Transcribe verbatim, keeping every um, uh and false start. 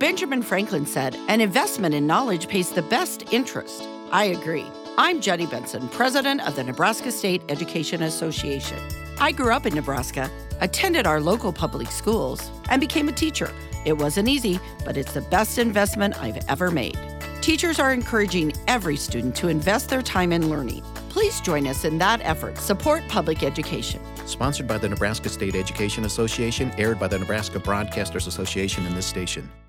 Benjamin Franklin said, an investment in knowledge pays the best interest. I agree. I'm Jenny Benson, president of the Nebraska State Education Association. I grew up in Nebraska, attended our local public schools, and became a teacher. It wasn't easy, but it's the best investment I've ever made. Teachers are encouraging every student to invest their time in learning. Please join us in that effort. Support public education. Sponsored by the Nebraska State Education Association, aired by the Nebraska Broadcasters Association and this station.